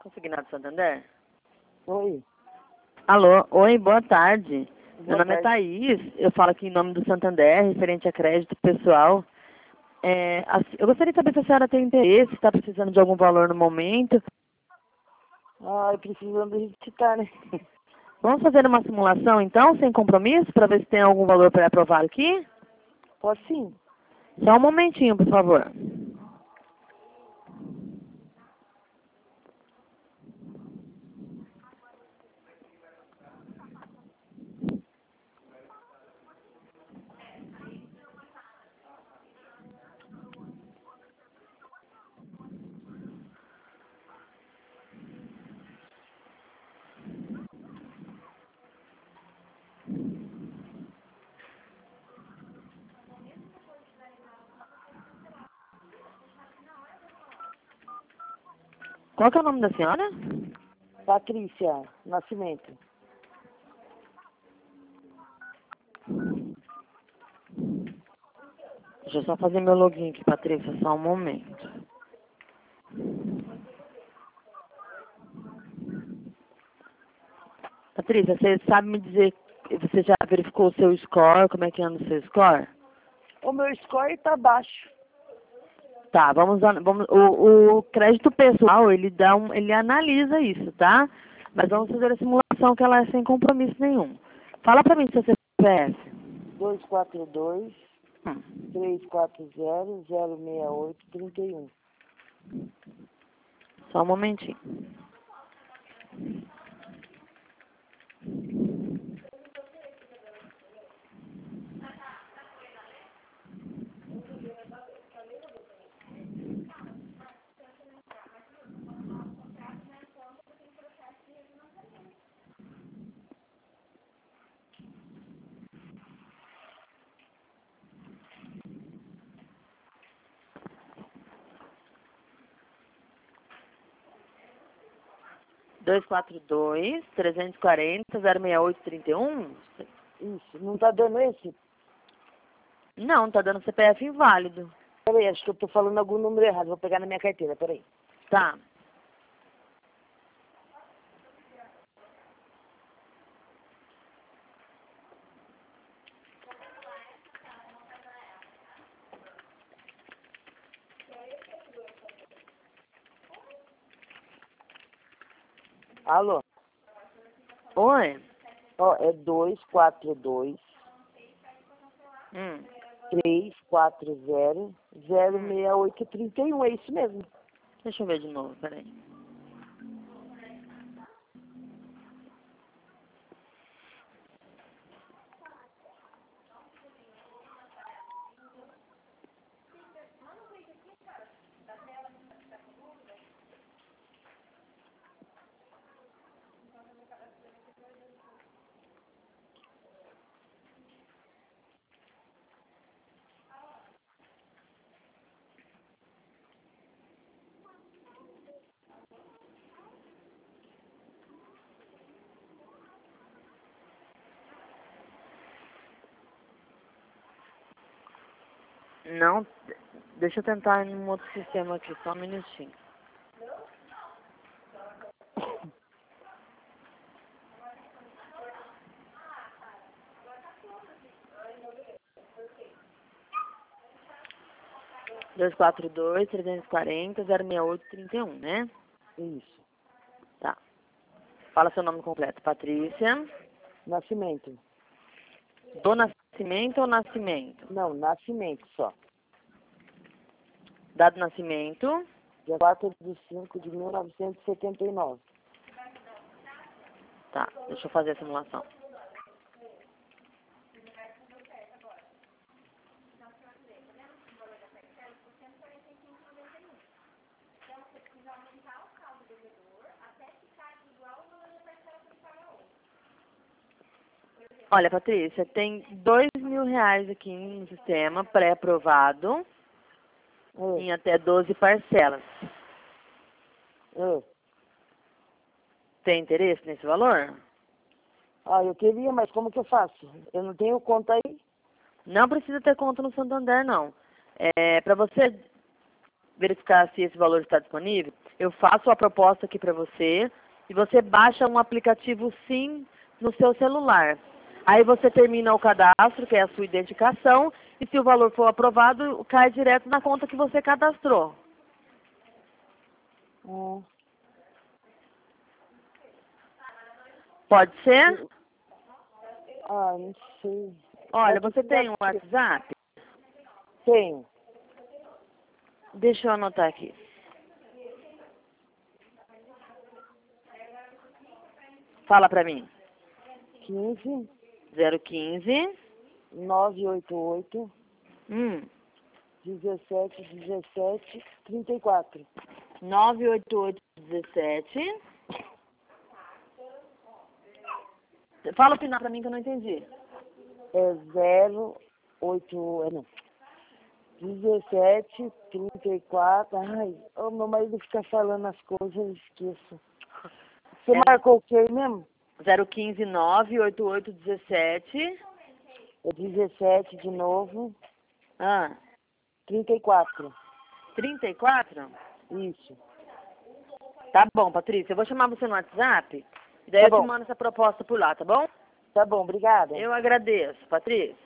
Consignado Santander? Oi. Alô, oi, boa tarde. Meu Boa nome é tarde. Thaís, eu falo aqui em nome do Santander, referente a crédito pessoal. Eu gostaria de saber se a senhora tem interesse, se está precisando de algum valor no momento. Eu precisando recitar, né? Vamos fazer uma simulação, então, sem compromisso, para ver se tem algum valor pré-aprovado aqui? Pode sim. Só um momentinho, por favor. Qual que é o nome da senhora? Patrícia Nascimento. Deixa eu só fazer meu login aqui, Patrícia, só um momento. Patrícia, você sabe me dizer, você já verificou o seu score, como é que anda o seu score? O meu score tá baixo. Tá, o crédito pessoal, ele analisa isso, tá? Mas vamos fazer a simulação que ela é sem compromisso nenhum. Fala pra mim seu CPF. 242 Hum. 340 068 31. Só um momentinho. Dois quatro dois 340 068 31. Isso. Não tá dando esse? Não, tá dando CPF inválido. Peraí, acho que eu tô falando algum número errado. Vou pegar na minha carteira, peraí. Tá. Alô? Oi. Ó, é 242 Hum. 340 068 31. É isso mesmo. Deixa eu ver de novo, peraí. Não, deixa eu tentar em um outro sistema aqui, só um minutinho. Dois quatro dois 340 068 31, né? Isso. Tá. Fala seu nome completo. Patrícia. Nascimento. Do Nascimento ou Nascimento? Não, Nascimento só. Dado Nascimento. Dia 4 de 5 de 1979. Tá, deixa eu fazer a simulação. Olha, Patrícia, tem R$ 2.000 aqui no sistema, pré-aprovado, em até 12 parcelas. Tem interesse nesse valor? Eu queria, mas como que eu faço? Eu não tenho conta aí. Não precisa ter conta no Santander, não. Para você verificar se esse valor está disponível, eu faço a proposta aqui para você e você baixa um aplicativo SIM no seu celular. Aí você termina o cadastro, que é a sua identificação, e se o valor for aprovado, cai direto na conta que você cadastrou. Pode ser? Ah, não sei. Olha, você tem um WhatsApp? Tenho. Deixa eu anotar aqui. Fala pra mim. 15 015 988 17 17 34. 98817. Fala o final pra mim que eu não entendi. É 08, não. 17 34. Ai, o meu marido fica falando as coisas, eu esqueço. Você marcou o que mesmo? 015 98817. É 17 de novo. 34. 34? Isso. Tá bom, Patrícia. Eu vou chamar você no WhatsApp e daí Tá eu bom. te mando essa proposta por lá, tá bom? Tá bom, obrigada. Eu agradeço, Patrícia.